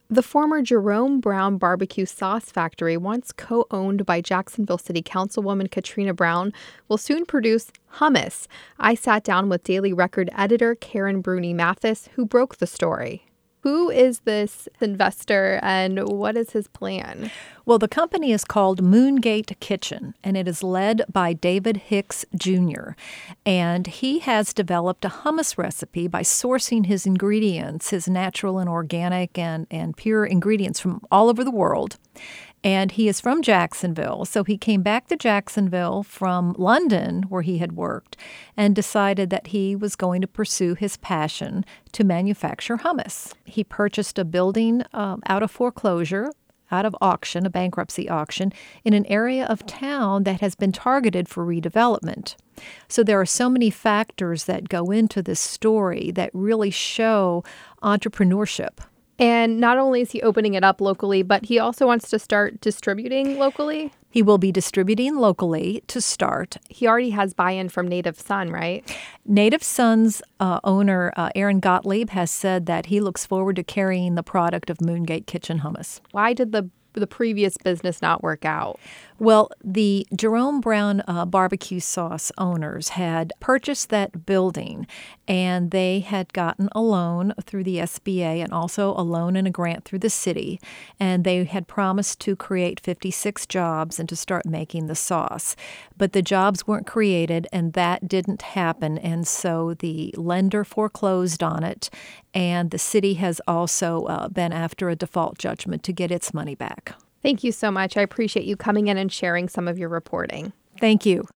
The former Jerome Brown Barbecue Sauce Factory, once co-owned by Jacksonville City Councilwoman Katrina Brown, will soon produce hummus. I sat down with Daily Record editor Karen Bruni Mathis, who broke the story. Who is this investor and what is his plan? Well, the company is called Moongate Kitchen, and it is led by David Hicks Jr. And he has developed a hummus recipe by sourcing his ingredients, his natural and organic and pure ingredients from all over the world. And he is from Jacksonville, so he came back to Jacksonville from London, where he had worked, and decided that he was going to pursue his passion to manufacture hummus. He purchased a building out of foreclosure, out of auction, a bankruptcy auction, in an area of town that has been targeted for redevelopment. So there are so many factors that go into this story that really show entrepreneurship. And not only is he opening it up locally, but he also wants to start distributing locally. He will be distributing locally to start. He already has buy-in from Native Son, right? Native Son's owner, Aaron Gottlieb, has said that he looks forward to carrying the product of Moongate Kitchen Hummus. Why did the previous business not work out? Well, the Jerome Brown barbecue sauce owners had purchased that building, and they had gotten a loan through the SBA and also a loan and a grant through the city. And they had promised to create 56 jobs and to start making the sauce. But the jobs weren't created, and that didn't happen. And so the lender foreclosed on it, and the city has also been after a default judgment to get its money back. Thank you so much. I appreciate you coming in and sharing some of your reporting. Thank you.